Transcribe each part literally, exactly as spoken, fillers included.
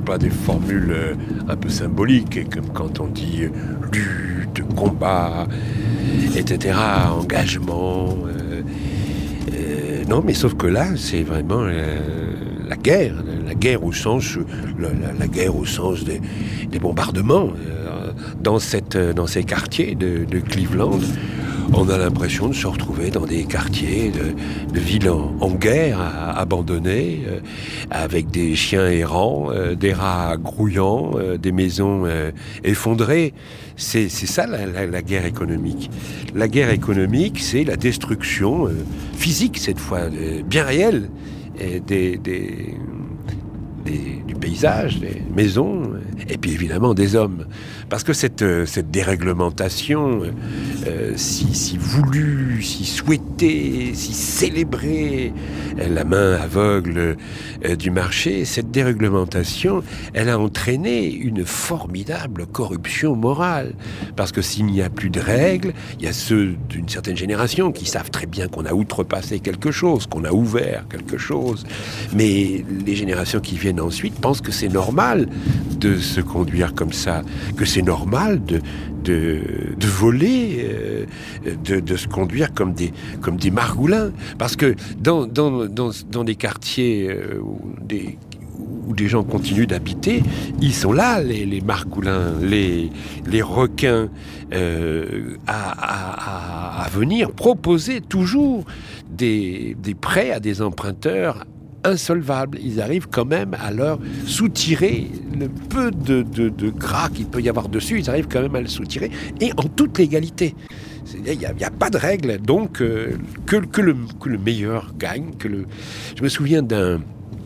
pas des formules euh, un peu symboliques, comme quand on dit euh, lutte, combat, et cetera, engagement. Euh, euh, non, mais sauf que là, c'est vraiment euh, la guerre, la guerre au sens, la, la, la guerre au sens des, des bombardements. Euh, dans, cette, dans ces quartiers de, de Cleveland, on a l'impression de se retrouver dans des quartiers de, de villes en, en guerre, à, abandonnées, euh, avec des chiens errants, euh, des rats grouillants, euh, des maisons euh, effondrées. C'est, c'est ça la, la, la guerre économique. La guerre économique, c'est la destruction euh, physique, cette fois, euh, bien réelle, et des... des Des, du paysage, des maisons, et puis évidemment des hommes. Parce que cette, cette déréglementation, euh, si, si voulue, si souhaitée, si célébrée, la main aveugle euh, du marché, cette déréglementation, elle a entraîné une formidable corruption morale. Parce que s'il n'y a plus de règles, il y a ceux d'une certaine génération qui savent très bien qu'on a outrepassé quelque chose, qu'on a ouvert quelque chose, mais les générations qui viennent ensuite pensent que c'est normal de se conduire comme ça, que c'est normal de, de, de voler, euh, de, de se conduire comme des, comme des margoulins. Parce que dans, dans, dans, dans des quartiers euh, où, des, où des gens continuent d'habiter, ils sont là, les, les margoulins, les, les requins, euh, à, à, à venir proposer toujours des, des prêts à des emprunteurs insolvables. Ils arrivent quand même à leur soutirer le peu de, de, de gras qu'il peut y avoir dessus, ils arrivent quand même à le soutirer, et en toute légalité. Il n'y a, a pas de règle, donc euh, que, que, le, que le meilleur gagne. Que le... Je me souviens d'un,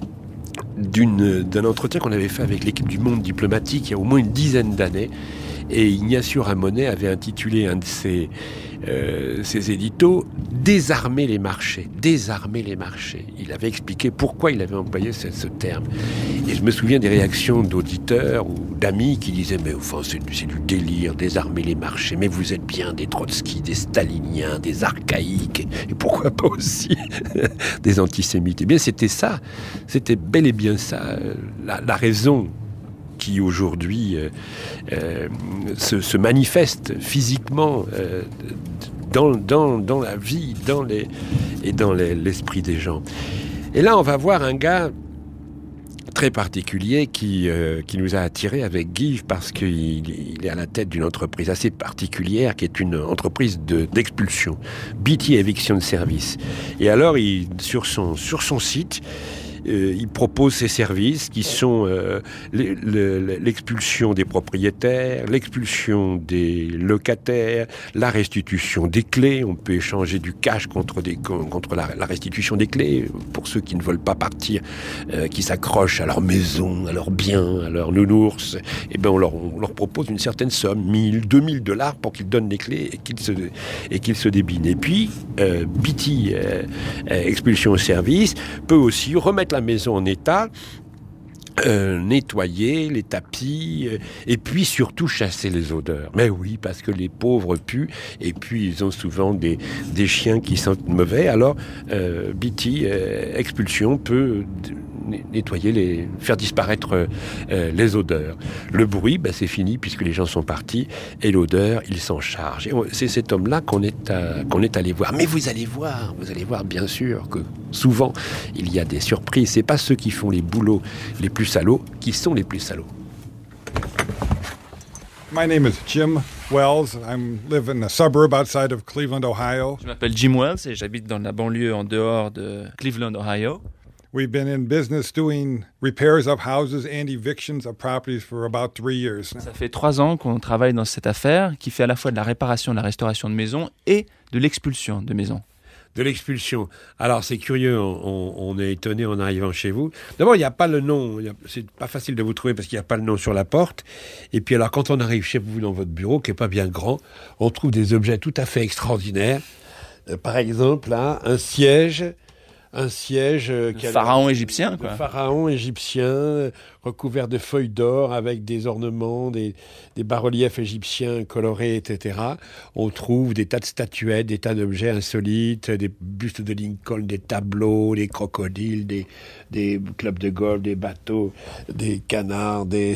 d'une, d'un entretien qu'on avait fait avec l'équipe du Monde diplomatique il y a au moins une dizaine d'années, et Ignacio Ramonet avait intitulé un de ses, euh, ses éditos « Désarmer les marchés ». Désarmer les marchés. Il avait expliqué pourquoi il avait employé ce, ce terme. Et je me souviens des réactions d'auditeurs ou d'amis qui disaient « Mais enfin, c'est, c'est du délire, désarmer les marchés. Mais vous êtes bien des Trotsky, des staliniens, des archaïques, et pourquoi pas aussi des antisémites ». Eh bien, c'était ça. C'était bel et bien ça, la, la raison qui aujourd'hui euh, euh, se, se manifeste physiquement euh, dans, dans, dans la vie dans les, et dans les, l'esprit des gens. Et là, on va voir un gars très particulier qui, euh, qui nous a attirés avec Guy, parce qu'il il est à la tête d'une entreprise assez particulière qui est une entreprise de, d'expulsion, B T Eviction Service. Et alors, il, sur, son, sur son site, Euh, il propose ses services qui sont euh, le, le, l'expulsion des propriétaires, l'expulsion des locataires, la restitution des clés. On peut échanger du cash contre, des, contre la, la restitution des clés pour ceux qui ne veulent pas partir, euh, qui s'accrochent à leur maison, à leurs biens, à leurs nounours. Et ben on leur, on leur propose une certaine somme, mille, deux mille dollars pour qu'ils donnent les clés et qu'ils se, et qu'ils se débinent. Et puis, euh, B T euh, euh, Expulsion Service peut aussi remettre la maison en état, euh, nettoyer les tapis, euh, et puis surtout chasser les odeurs. Mais oui, parce que les pauvres puent, et puis ils ont souvent des, des chiens qui sentent mauvais. Alors, euh, B T euh, Expulsion peut nettoyer, les, faire disparaître euh, les odeurs. Le bruit, ben, c'est fini puisque les gens sont partis, et l'odeur, il s'en charge. Et on, c'est cet homme-là qu'on est, à, qu'on est allé voir. Mais vous allez voir, vous allez voir bien sûr que souvent il y a des surprises. C'est pas ceux qui font les boulots les plus salauds qui sont les plus salauds. My name is Jim Wells. I live in a suburb outside of Cleveland, Ohio. Je m'appelle Jim Wells et j'habite dans la banlieue en dehors de Cleveland, Ohio. We've been in business doing repairs of houses and evictions of properties for about three years. Ça fait trois ans qu'on travaille dans cette affaire qui fait à la fois de la réparation, de la restauration de maisons et de l'expulsion de maisons. De l'expulsion. Alors, c'est curieux, on, on est étonné en arrivant chez vous. D'abord, il n'y a pas le nom, a, c'est pas facile de vous trouver parce qu'il n'y a pas le nom sur la porte. Et puis alors, quand on arrive chez vous dans votre bureau, qui n'est pas bien grand, on trouve des objets tout à fait extraordinaires. Euh, par exemple, là, un siège un siège euh, qui a pharaon l'air- égyptien, de quoi. pharaon égyptien euh, recouvert de feuilles d'or avec des ornements, des, des bas-reliefs égyptiens colorés, et cetera. On trouve des tas de statuettes, des tas d'objets insolites, des bustes de Lincoln, des tableaux, des crocodiles, des, des clubs de golf, des bateaux, des canards, des